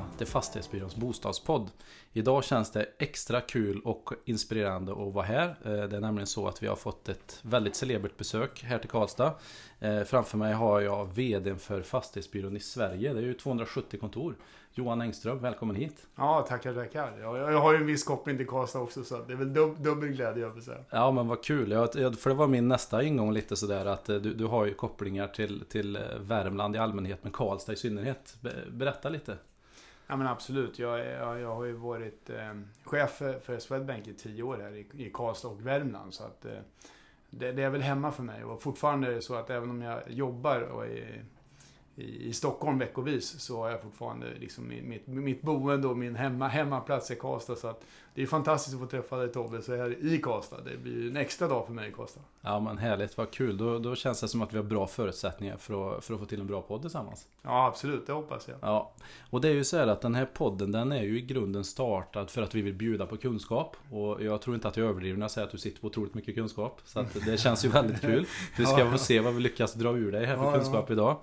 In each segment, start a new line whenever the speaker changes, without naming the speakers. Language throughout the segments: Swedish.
till Fastighetsbyråns bostadspodd. Idag känns det extra kul och inspirerande att vara här. Det är nämligen så att vi har fått ett väldigt celebert besök här till Karlstad. Framför mig har jag vdn för Fastighetsbyrån i Sverige. Det är ju 270 kontor. Johan Engström, välkommen hit.
Ja, tackar. Jag har ju en viss koppling till Karlstad också, så det är väl dubbel glädje, jag vill säga.
Ja, men vad kul. För det var min nästa ingång lite sådär att du har ju kopplingar till Värmland i allmänhet, men Karlstad i synnerhet. Berätta lite.
Ja, men absolut. Jag har ju varit chef för Swedbank i 10 år här i Karlstad och Värmland, så att det är väl hemma för mig. Och fortfarande är det så att även om jag jobbar och i Stockholm veckovis, så har jag fortfarande liksom mitt boende och min hemmaplats i Karlstad. Så att det är fantastiskt att få träffa dig, Tobbe, så här i Karlstad. Det blir en extra dag för mig i Karlstad.
Ja, men härligt, vad kul. Då känns det som att vi har bra förutsättningar för att få till en bra podd tillsammans.
Ja, absolut, det hoppas jag.
Ja, och det är ju så här att den här podden, den är ju i grunden startad för att vi vill bjuda på kunskap. Och jag tror inte att jag överdriver när jag säger att du sitter på otroligt mycket kunskap. Så att det känns ju väldigt kul. Vi ska få se vad vi lyckas dra ur dig här för kunskap idag.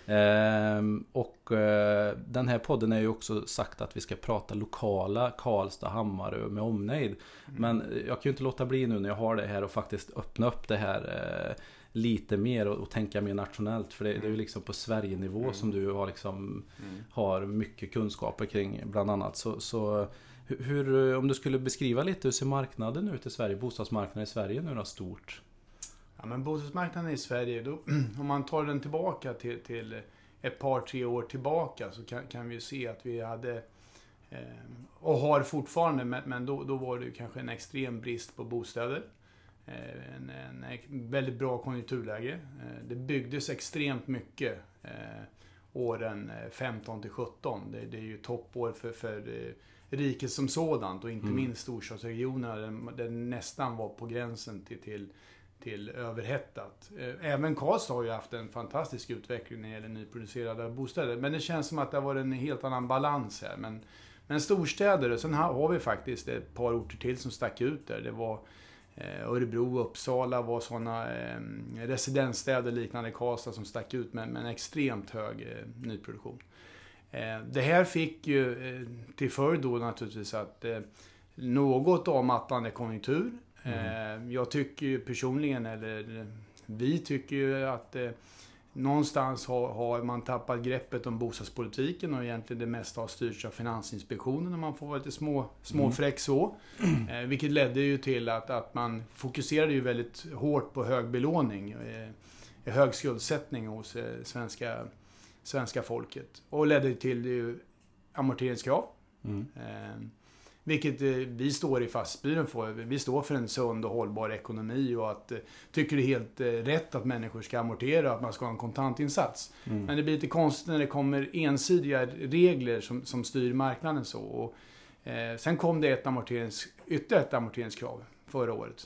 Den här podden är ju också sagt att vi ska prata lokala Karlstad, Hammarö med omnejd. Men jag kan ju inte låta bli nu när jag har det här och faktiskt öppna upp det här lite mer och tänka mer nationellt. För det är ju liksom på Sverige-nivå som du har liksom har mycket kunskaper kring bland annat. Så hur, om du skulle beskriva lite, hur ser marknaden ut i Sverige, bostadsmarknaden i Sverige nu då stort?
Ja, men bostadsmarknaden i Sverige, då, om man tar den tillbaka till ett par, 3 år tillbaka, så kan vi ju se att vi hade och har fortfarande, men då var det kanske en extrem brist på bostäder. En väldigt bra konjunkturläge. Det byggdes extremt mycket åren 15 till 17. Det är ju toppår för riket som sådant, och inte minst storstadsregionerna där nästan var på gränsen till överhettat. Även Karlstad har ju haft en fantastisk utveckling när det gäller nyproducerade bostäder. Men det känns som att det var en helt annan balans här. Men storstäder, och sen har vi faktiskt ett par orter till som stack ut där. Det var Örebro och Uppsala var sådana residensstäder liknande Karlstad som stack ut med en extremt hög nyproduktion. Det här fick ju till följd då naturligtvis att något avmattande konjunktur. Jag tycker ju personligen, eller vi tycker ju att någonstans har man tappat greppet om bostadspolitiken, och egentligen det mesta har styrts av Finansinspektionen, och man får vara lite småfräck så. Vilket ledde ju till att man fokuserade ju väldigt hårt på hög belåning, hög skuldsättning hos svenska folket, och ledde till ju amorteringskrav. Vilket vi står i Fastighetsbyrån för. Vi står för en sund och hållbar ekonomi, och att tycker det är helt rätt att människor ska amortera och att man ska ha en kontantinsats. Men det blir lite konstigt när det kommer ensidiga regler som styr marknaden så. Och, sen kom det ytterligare ett amorteringskrav förra året.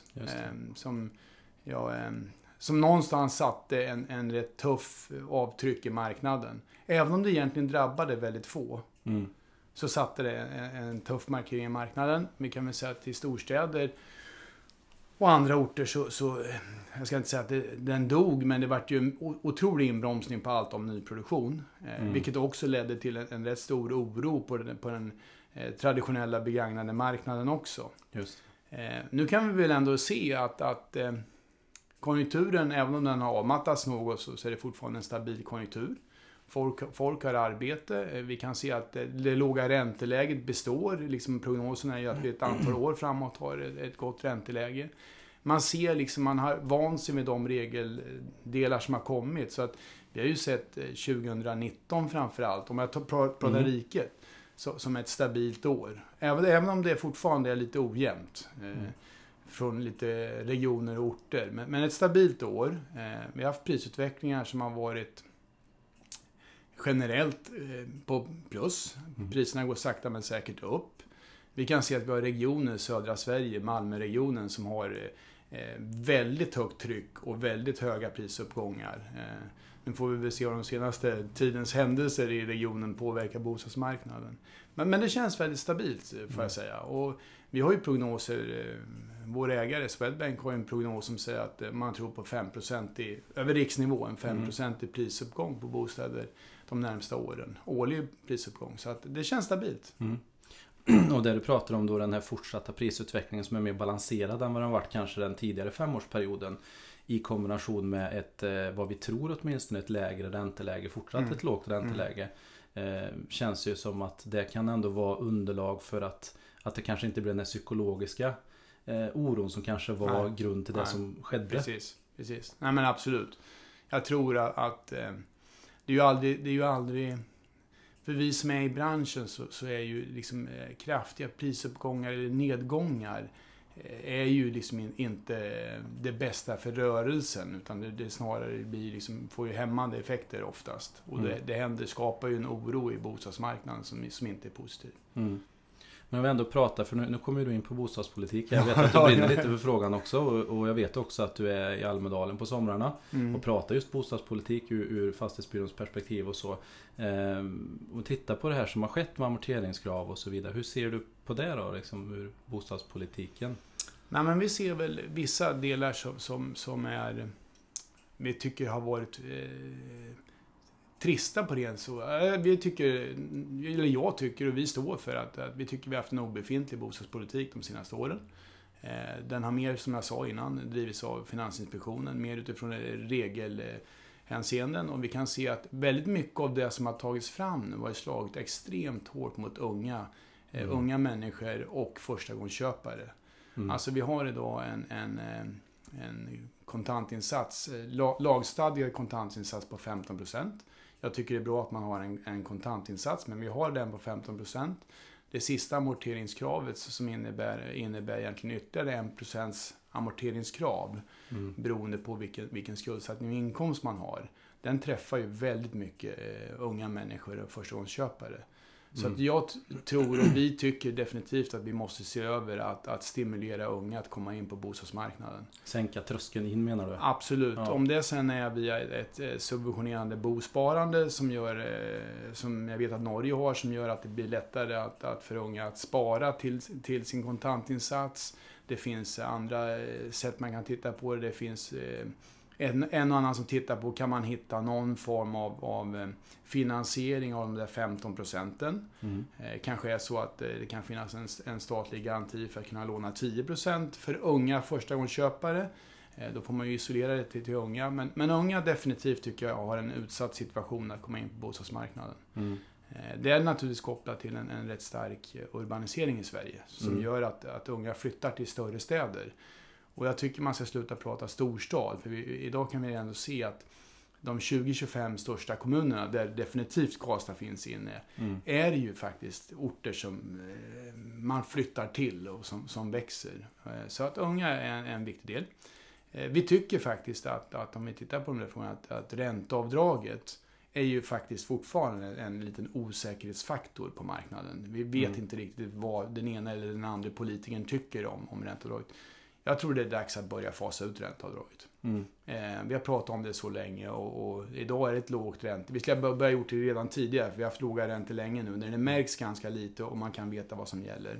Som någonstans satte en rätt tuff avtryck i marknaden. Även om det egentligen drabbade väldigt få. Så satte det en tuff markering i marknaden. Vi kan väl säga att i storstäder och andra orter så jag ska inte säga att den dog, men det var ju en otrolig inbromsning på allt om nyproduktion. Vilket också ledde till en rätt stor oro på den traditionella begagnade marknaden också. Just. Nu kan vi väl ändå se att konjunkturen, även om den har avmattats något, så är det fortfarande en stabil konjunktur. Folk har arbete. Vi kan se att det låga ränteläget består. Liksom prognoserna är att vi ett antal år framåt har ett gott ränteläge. Man ser liksom, man har vant sig med de regeldelar som har kommit. Så att vi har ju sett 2019 framförallt, om jag pratar riket, som ett stabilt år. Även om det fortfarande är lite ojämnt från lite regioner och orter. Men ett stabilt år. Vi har haft prisutvecklingar som har varit generellt på plus. Priserna går sakta men säkert upp. Vi kan se att vi har regioner, södra Sverige, Malmöregionen, som har väldigt högt tryck och väldigt höga prisuppgångar. Nu får vi väl se om de senaste tidens händelser i regionen påverkar bostadsmarknaden. Men det känns väldigt stabilt, får jag säga. Och vi har ju prognoser, vår ägare Swedbank har en prognos som säger att man tror på 5% över riksnivå, en 5% i prisuppgång på bostäder de närmsta åren. Årlig prisuppgång. Så att det känns stabilt.
Och det du pratar om då, den här fortsatta prisutvecklingen som är mer balanserad än vad den varit kanske den tidigare 5-årsperioden, i kombination med ett, vad vi tror åtminstone, ett lägre ränteläge, fortsatt ett lågt ränteläge, känns ju som att det kan ändå vara underlag för att det kanske inte blir den här psykologiska oron som kanske var grund till det som skedde.
Precis. Nej, men absolut. Jag tror att det är ju aldrig för vi som är i branschen så är ju liksom kraftiga prisuppgångar eller nedgångar är ju liksom inte det bästa för rörelsen, utan det snarare blir liksom, får ju hämmande effekter oftast. Och det skapar ju en oro i bostadsmarknaden som inte är positiv.
Men om vi ändå pratar, för nu kommer du in på bostadspolitik. Jag vet att du brinner lite för frågan också, och jag vet också att du är i Almedalen på somrarna och pratar just bostadspolitik ur Fastighetsbyråns perspektiv och så. Och titta på det här som har skett med amorteringskrav och så vidare. Hur ser du på det då, liksom, ur bostadspolitiken?
Nej, men vi ser väl vissa delar som är, vi tycker har varit trista på det. Så vi tycker, eller jag tycker, och vi står för att vi tycker vi har haft en obefintlig bostadspolitik de senaste åren. Den har mer, som jag sa innan, drivits av Finansinspektionen, mer utifrån regelhänseenden, och vi kan se att väldigt mycket av det som har tagits fram nu var slagit extremt hårt mot unga människor och förstagångsköpare. Alltså vi har idag en kontantinsats, lagstadgad kontantinsats på 15%. Jag tycker det är bra att man har en kontantinsats, men vi har den på 15%. Det sista amorteringskravet som innebär egentligen ytterligare 1% amorteringskrav beroende på vilken skuldsättning och inkomst man har. Den träffar ju väldigt mycket unga människor och förstagångsköpare. Så att jag tror, och vi tycker definitivt, att vi måste se över att stimulera unga att komma in på bostadsmarknaden.
Sänka tröskeln in, menar du?
Absolut. Ja. Om det sen är via ett subventionerande bosparande som jag vet att Norge har, som gör att det blir lättare att för unga att spara till sin kontantinsats. Det finns andra sätt man kan titta på det. Det finns en och annan som tittar på, kan man hitta någon form av finansiering av de där 15%. Kanske är så att det kan finnas en statlig garanti för att kunna låna 10% för unga förstagångsköpare. Då får man ju isolera det till unga. Men unga definitivt tycker jag har en utsatt situation att komma in på bostadsmarknaden. Det är naturligtvis kopplat till en rätt stark urbanisering i Sverige som gör att unga flyttar till större städer. Och jag tycker man ska sluta prata storstad, för idag kan vi ändå se att de 20-25 största kommunerna, där definitivt Karlstad finns inne, är ju faktiskt orter som man flyttar till och som växer. Så att unga är en viktig del. Vi tycker faktiskt att om vi tittar på de där frågorna, att ränteavdraget är ju faktiskt fortfarande en liten osäkerhetsfaktor på marknaden. Vi vet inte riktigt vad den ena eller den andra politikern tycker om ränteavdraget. Jag tror det är dags att börja fasa ut ränteavdraget. Vi har pratat om det så länge och idag är det ett lågt ränte. Vi ska börja gjort det redan tidigare, för vi har haft låga räntor länge nu. När det märks ganska lite och man kan veta vad som gäller.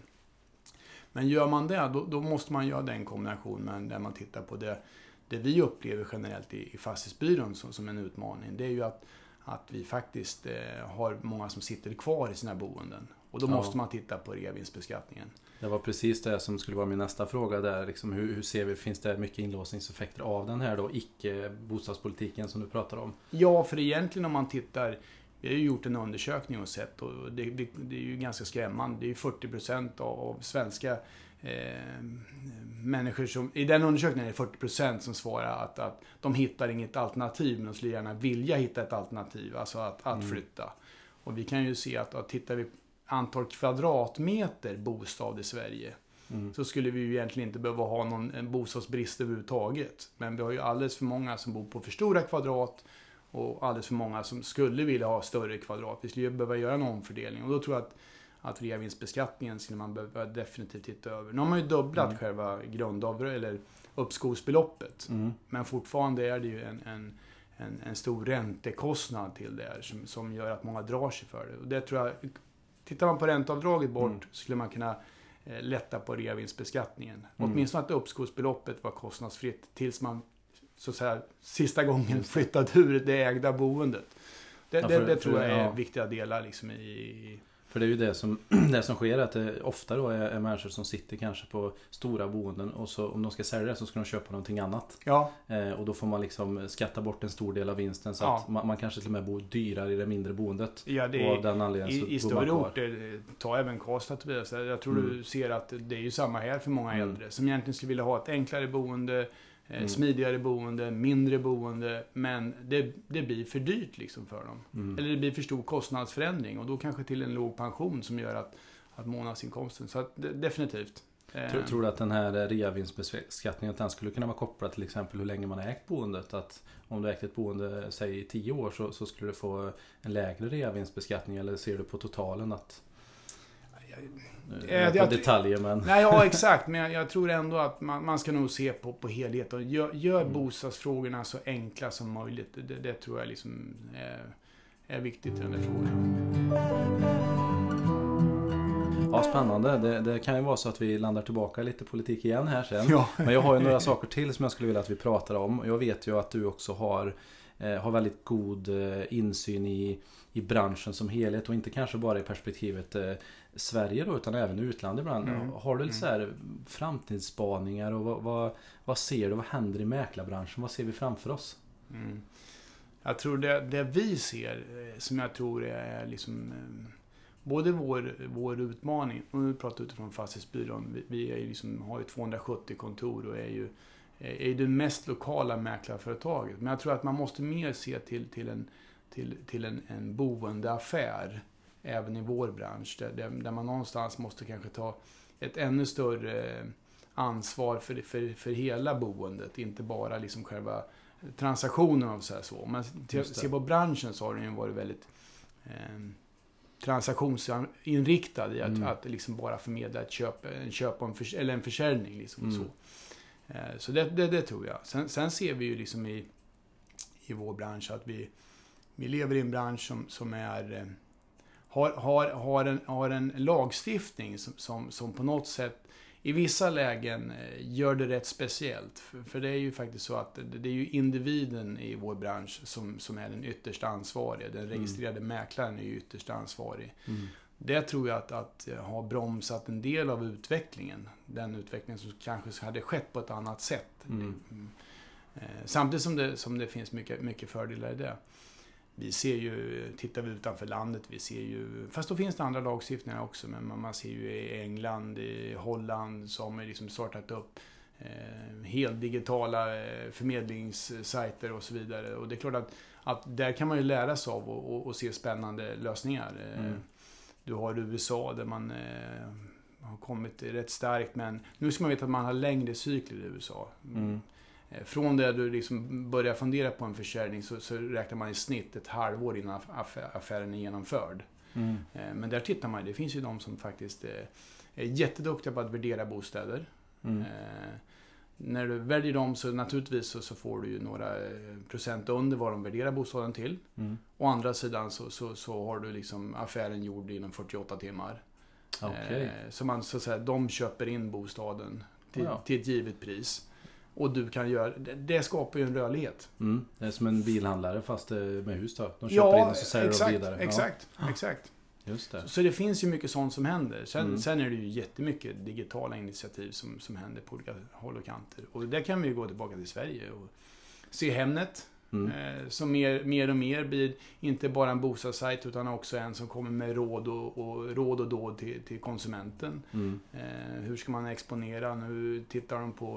Men gör man det, då måste man göra den kombinationen där man tittar på det vi upplever generellt i Fastighetsbyrån som en utmaning. Det är ju att vi faktiskt har många som sitter kvar i sina boenden. Och då måste man titta på reavinstbeskattningen.
Det var precis det som skulle vara min nästa fråga där. Liksom, hur ser vi, finns det mycket inlåsningseffekter av den här då icke-bostadspolitiken som du pratar om?
Ja, för egentligen om man tittar, vi har ju gjort en undersökning och sett, och det är ju ganska skrämmande. Det är ju 40% av svenska människor som, i den undersökningen är det 40% som svarar att de hittar inget alternativ, men de skulle gärna vilja hitta ett alternativ, alltså att flytta. Och vi kan ju se att tittar vi antal kvadratmeter bostad i Sverige, så skulle vi ju egentligen inte behöva ha en bostadsbrist överhuvudtaget. Men vi har ju alldeles för många som bor på för stora kvadrat och alldeles för många som skulle vilja ha större kvadrat. Vi skulle ju behöva göra en omfördelning, och då tror jag att reavinstbeskattningen skulle man behöva definitivt titta över. Nu har man ju dubblat själva grundavdrag eller uppskovsbeloppet, men fortfarande är det ju en stor räntekostnad till det här som gör att många drar sig för det. Och det tror jag, tittar man på ränteavdraget bort, så skulle man kunna lätta på reavinstbeskattningen. Åtminstone att uppskovsbeloppet var kostnadsfritt tills man så att säga sista gången flyttade ur det ägda boendet. Det tror jag är viktiga delar liksom i...
För det är ju det som sker, att det ofta då är människor som sitter kanske på stora boenden och så om de ska sälja det så ska de köpa någonting annat.
Ja.
Och då får man liksom skatta bort en stor del av vinsten så att man kanske till och med bor dyrare i det mindre boendet.
Ja, det
och av den anledningen
i större orter, ta även Karlstad Tobias. Jag tror du ser att det är ju samma här för många äldre som egentligen skulle vilja ha ett enklare boende, smidigare boende, mindre boende, men det blir för dyrt liksom för dem. Eller det blir för stor kostnadsförändring och då kanske till en låg pension som gör att månadsinkomsten, så att definitivt.
Tror du att den här reavinstbeskattningen, att den skulle kunna vara kopplad till exempel hur länge man har ägt boendet? Att om du ägt ett boende, säg i 10 år så skulle du få en lägre reavinstbeskattning, eller ser du på totalen att detaljer, men...
Nej, ja, exakt. Men jag tror ändå att man ska nog se på helheten. Gör bostadsfrågorna så enkla som möjligt. Det tror jag liksom är viktigt i den här frågan.
Ja, spännande. Det kan ju vara så att vi landar tillbaka lite politik igen här sen.
Ja.
Men jag har ju några saker till som jag skulle vilja att vi pratar om. Jag vet ju att du också har väldigt god insyn i branschen som helhet och inte kanske bara i perspektivet Sverige då, utan även utlandet ibland. Har du lite så här framtidsspaningar och vad ser du, vad händer i mäklarbranschen? Vad ser vi framför oss?
Jag tror det vi ser som jag tror är liksom både vår utmaning, och nu pratar jag utifrån Fastighetsbyrån, vi är liksom, har ju 270 kontor och är ju det mest lokala mäklarföretaget. Men jag tror att man måste mer se till en boendeaffär även i vår bransch. Där man någonstans måste kanske ta ett ännu större ansvar för hela boendet. Inte bara liksom själva transaktionen och så. Men se på branschen så har den ju varit väldigt transaktionsinriktad i att liksom bara förmedla ett köp eller en försäljning. Liksom, så det tror jag. Sen ser vi ju liksom i vår bransch att vi lever i en bransch som är har en lagstiftning som på något sätt i vissa lägen gör det rätt speciellt. För det är ju faktiskt så att det är ju individen i vår bransch som är den yttersta ansvariga. Den registrerade mäklaren är ju ytterst ansvarig. Det tror jag att har bromsat en del av utvecklingen. Den utvecklingen som kanske hade skett på ett annat sätt. Samtidigt som det finns mycket fördelar i det. Vi ser ju, tittar vi utanför landet, vi ser ju, fast då finns det andra lagstiftningar också, men man ser ju i England, i Holland, som har liksom startat upp helt digitala förmedlingssajter och så vidare. Och det är klart att där kan man ju lära sig av och se spännande lösningar. Du har USA där man har kommit rätt starkt, men nu ska man veta att man har längre cykler i USA. Från det du liksom börjar fundera på en försäljning så räknar man i snitt ett halvår innan affären är genomförd. Men där tittar man, det finns ju de som faktiskt är jätteduktiga på att värdera bostäder. När du väljer dem så naturligtvis så får du ju några procent under vad de värderar bostaden till. Å andra sidan så har du liksom affären gjord inom 48 timmar.
Okay.
Så man så att säga, de köper in bostaden till ett givet pris. Och du kan göra, det skapar ju en rörlighet.
Det är som en bilhandlare fast med hus då. De köper in och så säljer de vidare.
Exakt.
Just det.
Så det finns ju mycket sånt som händer. Sen är det ju jättemycket digitala initiativ som händer på olika håll och kanter. Och där kan vi ju gå tillbaka till Sverige och se Hemnet. Som mer och mer blir inte bara en bostadssajt utan också en som kommer med råd och dåd till konsumenten. Hur ska man exponera? Nu tittar de på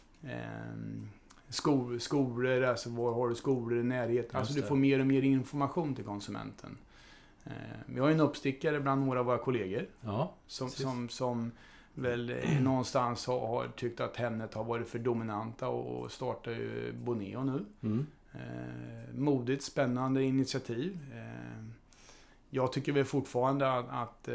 skolor, alltså var har du skolor i närheten? Alltså du får mer och mer information till konsumenten. Vi har ju en uppstickare bland några av våra kollegor som väl någonstans har tyckt att Hemnet har varit för dominanta och startar ju Boneo nu. Modigt, spännande initiativ. Jag tycker väl fortfarande att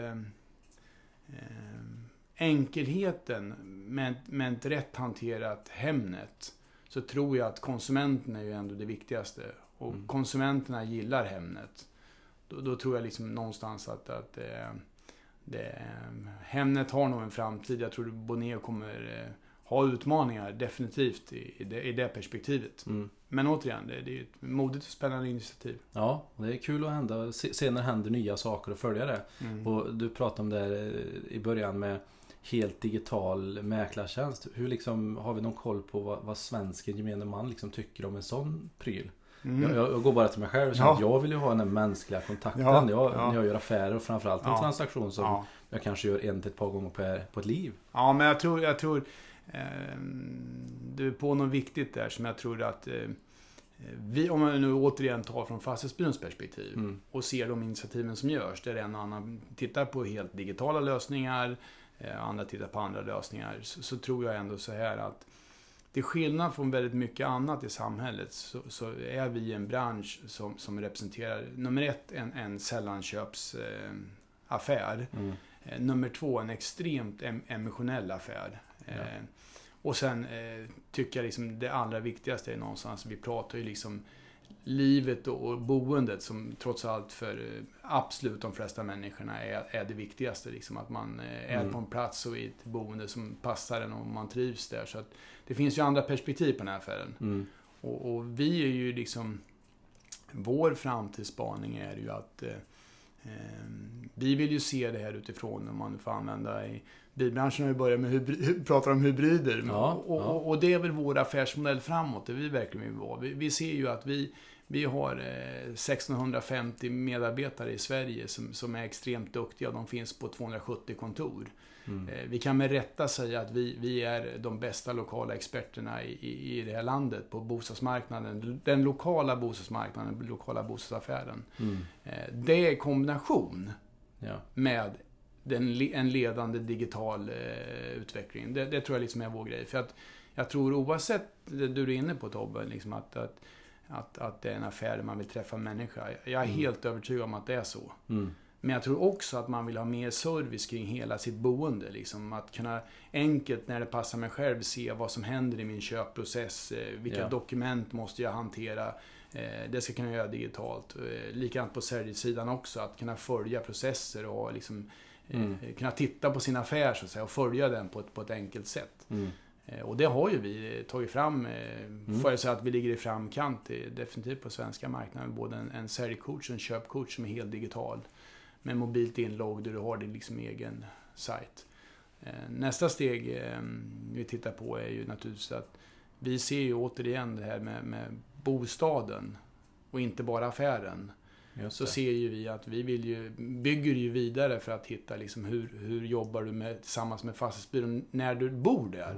enkelheten med ett rätt hanterat Hemnet, så tror jag att konsumenten är ju ändå det viktigaste. Och konsumenterna gillar Hemnet. Då tror jag liksom någonstans att Hemnet har nog en framtid. Jag tror Boneo kommer ha utmaningar definitivt i det perspektivet. Men återigen, det är ett modigt och spännande initiativ.
Ja, det är kul att se när det händer nya saker och följa det. Och du pratade om det i början med helt digital mäklartjänst. Hur liksom, har vi någon koll på vad svensken gemene man liksom tycker om en sån pryl? Jag går bara till mig själv och känner att jag vill ju ha den mänskliga kontakten när jag gör affärer och framförallt en transaktion som jag kanske gör ett par gånger på ett liv.
Ja, men jag tror du är på något viktigt där som jag tror att om man nu återigen tar från Fastighetsbyråns perspektiv och ser de initiativen som görs, där en och annan tittar på helt digitala lösningar, andra tittar på andra lösningar, så tror jag ändå så här att till skillnad från väldigt mycket annat i samhället så är vi en bransch som representerar nummer 1 en sällanköpsaffär, nummer 2 en extremt emotionell affär. Och sen tycker jag liksom det allra viktigaste är någonstans, vi pratar ju liksom livet och boendet som trots allt för absolut de flesta människorna är det viktigaste. Liksom, att man är på en plats och i ett boende som passar en och man trivs där. Så att det finns ju andra perspektiv på den här affären. Och vi är ju liksom, vår framtidsspaning är ju att vi vill ju se det här utifrån, om man får använda bilbranschen har ju börjat med pratar om hybrider. Och det är väl vår affärsmodell framåt, det vi verkligen vill vara. Vi ser ju att vi har 1650 medarbetare i Sverige som är extremt duktiga. De finns på 270 kontor. Vi kan med rätta säga att vi är de bästa lokala experterna i det här landet på bostadsmarknaden. Den lokala bostadsmarknaden, den lokala bostadsaffären. Det är kombination med en ledande digital utveckling. Det tror jag liksom är vår grej. För att jag tror oavsett det du är inne på, Tobbe, liksom att det är en affär där man vill träffa en människa. Jag är helt övertygad om att det är så. Men jag tror också att man vill ha mer service kring hela sitt boende. Liksom. Att kunna enkelt, när det passar mig själv, se vad som händer i min köpprocess. Vilka dokument måste jag hantera. Det ska kunna göra digitalt. Likadant på säljsidan också. Att kunna följa processer och liksom, kunna titta på sin affär så att säga, och följa den på ett enkelt sätt. Och det har ju vi tagit fram. Får jag säga att vi ligger i framkant definitivt på svenska marknaden. Både en säljcoach och en köpcoach som är helt digital. Med mobilt inlogg där du har din liksom egen sajt. Nästa steg vi tittar på är ju naturligtvis att vi ser ju återigen det här med bostaden och inte bara affären. Så ser ju vi att vi bygger ju vidare för att hitta liksom hur jobbar du tillsammans med Fastighetsbyrån när du bor där.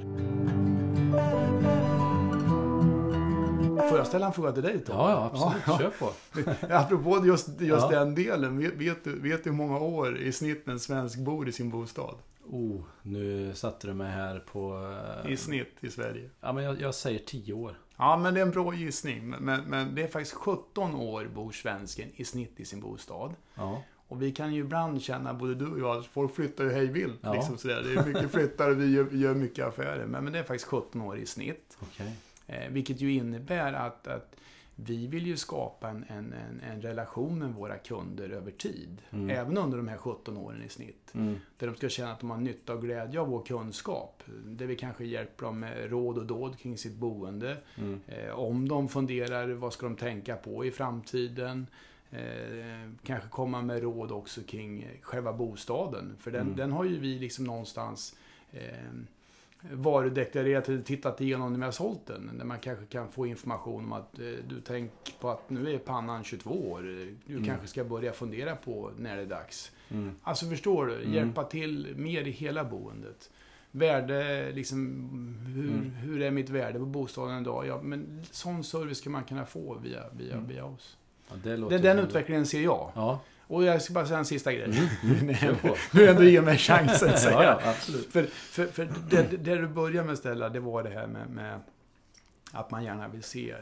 Får jag ställa en fråga till dig, Tom?
Ja, absolut. Ja. Kör på.
Apropå just den delen. Vet du hur många år i snitt en svensk bor i sin bostad?
Nu satte du mig här på...
I snitt i Sverige.
Ja, men jag säger 10 år.
Ja, men det är en bra gissning. Men det är faktiskt 17 år bor svensken i snitt i sin bostad. Ja. Och vi kan ju ibland känna, både du och jag, att folk flyttar ju hejvilt. Ja. Liksom sådär. Det är mycket flyttar och vi gör mycket affärer. Men det är faktiskt 17 år i snitt.
Okej.
Vilket ju innebär att vi vill ju skapa en relation med våra kunder över tid. Även under de här 17 åren i snitt. Där de ska känna att de har nytta och glädje av vår kunskap. Där vi kanske hjälper dem med råd och dåd kring sitt boende. Om de funderar, vad ska de tänka på i framtiden. Kanske komma med råd också kring själva bostaden. För den har ju vi liksom någonstans... varudeklarerat eller tittat igenom när vi har sålt den. Där man kanske kan få information om att du tänker på att nu är pannan 22 år. Du kanske ska börja fundera på när det är dags. Alltså förstår du? Hjälpa till mer i hela boendet. Värde, liksom, hur är mitt värde på bostaden idag? Ja, men sån service kan man kunna få via oss. Ja, den utvecklingen ser jag. Ja. Och jag ska bara säga en sista grej. Nu ändå ger mig chansen att säga.
Ja, absolut.
För det du började med att ställa, det var det här med att man gärna vill se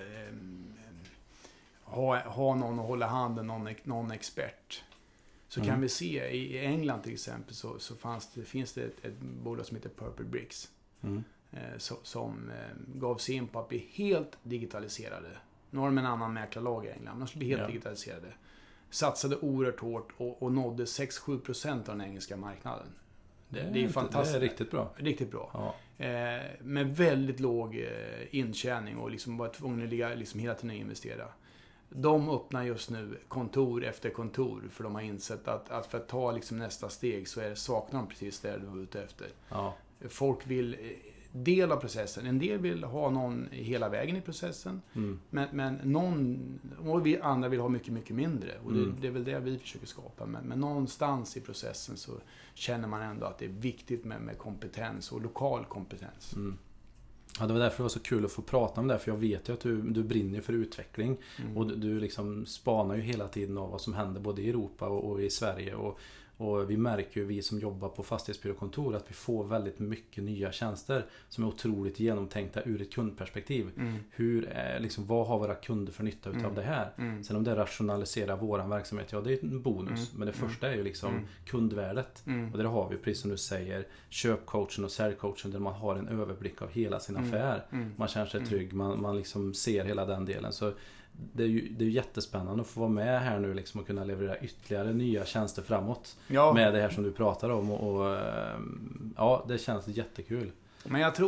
ha någon att hålla handen, någon expert. Så kan vi se i England till exempel så finns det ett bolag som heter Purple Bricks. Som gav sig in på att bli helt digitaliserade. Nu har de en annan mäklarlag i England, men de skulle bli helt digitaliserade. Satsade oerhört hårt och nådde 6-7% av den engelska marknaden. Det är fantastiskt.
Det är riktigt bra.
Riktigt bra.
Ja.
Med väldigt låg intjäning och liksom vara tvungen att ligga liksom hela tiden och investera. De öppnar just nu kontor efter kontor för de har insett att för att ta liksom nästa steg så saknar de precis det du var ute efter.
Ja.
Folk vill del av processen. En del vill ha någon hela vägen i processen. Men någon, och vi andra vill ha mycket, mycket mindre. Och det är väl det vi försöker skapa. Men någonstans i processen så känner man ändå att det är viktigt med kompetens och lokal kompetens.
Ja, det var därför det var så kul att få prata om det. För jag vet ju att du brinner för utveckling. Och du liksom spanar ju hela tiden av vad som händer både i Europa och i Sverige. Och vi märker ju, vi som jobbar på fastighetsbyråkontor, att vi får väldigt mycket nya tjänster som är otroligt genomtänkta ur ett kundperspektiv. Vad har våra kunder för nytta utav det här? Sen om det rationaliserar våran verksamhet, ja det är en bonus. Men det första är ju liksom kundvärdet. Och där har vi, precis som du säger, köpcoachen och säljcoachen där man har en överblick av hela sin affär. Man känner sig trygg, man liksom ser hela den delen. Så det är ju jättespännande att få vara med här nu liksom och kunna leverera ytterligare nya tjänster framåt med det här som du pratar om och ja, det känns jättekul.
Men jag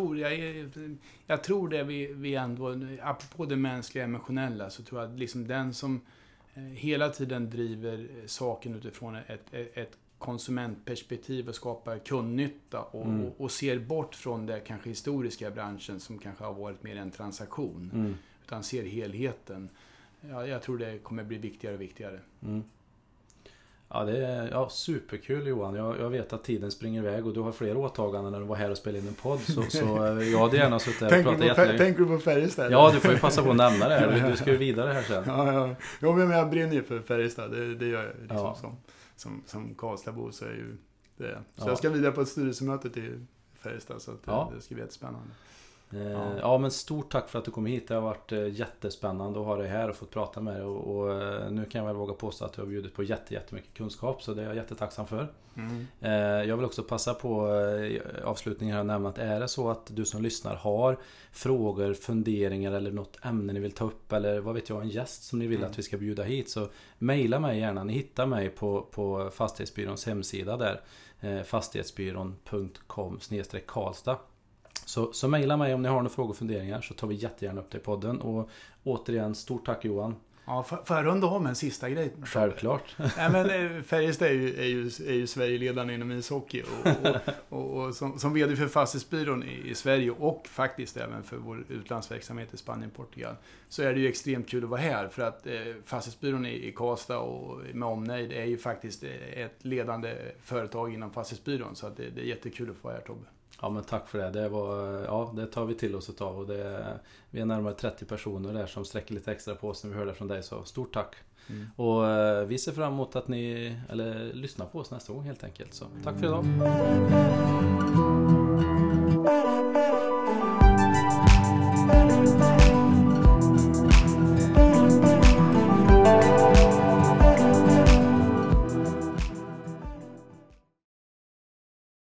tror det vi ändå, apropå det mänskliga emotionella, så tror jag att liksom den som hela tiden driver saken utifrån ett konsumentperspektiv och skapar kundnytta och ser bort från det kanske historiska branschen som kanske har varit mer en transaktion. Utan ser helheten. Ja, jag tror det kommer bli viktigare och viktigare.
Ja, det är superkul Johan. Jag vet att tiden springer iväg och du har fler åtaganden när du var här och spelade in en podd. Så jag hade gärna suttit där och pratat jättelänge.
Tänker du på Färjestad?
Ja, du får ju passa på att nämna det. Du ska ju vidare här sen.
Ja, men jag brinner ju för Färjestad. Det gör jag liksom som Karlstadbo, så är ju det. Så jag ska vidare på ett styrelsemöte till Färjestad, så att det ska bli jättespännande.
Ja, men stort tack för att du kom hit. Det har varit jättespännande att ha dig här och fått prata med dig och nu kan jag väl våga påstå att du har bjudit på jättemycket kunskap, så det är jag jättetacksam för. Jag vill också passa på avslutningen här och nämna att är det så att du som lyssnar har frågor, funderingar eller något ämne ni vill ta upp eller vad vet jag, en gäst som ni vill att vi ska bjuda hit, så mejla mig gärna. Ni hittar mig på Fastighetsbyråns hemsida där, fastighetsbyrån.com/Karlstad. Så mejla mig om ni har några frågor och funderingar, så tar vi jättegärna upp det i podden. Och återigen, stort tack Johan.
Ja, för att runda av med en sista grej.
Självklart.
Färjestad är ju Sverigeledande inom ishockey och som vd för Fastighetsbyrån i Sverige och faktiskt även för vår utlandsverksamhet i Spanien och Portugal, så är det ju extremt kul att vara här, för att Fastighetsbyrån i Karlstad och med omnejd är ju faktiskt ett ledande företag inom Fastighetsbyrån, så att det är jättekul att få vara här, Tobbe.
Ja, men tack för det. Det tar vi till oss av och vi är närmare 30 personer där som sträcker lite extra på oss när vi hör det från dig, så stort tack. Och vi ser fram emot att ni lyssnar på oss nästa gång helt enkelt. Så tack för idag.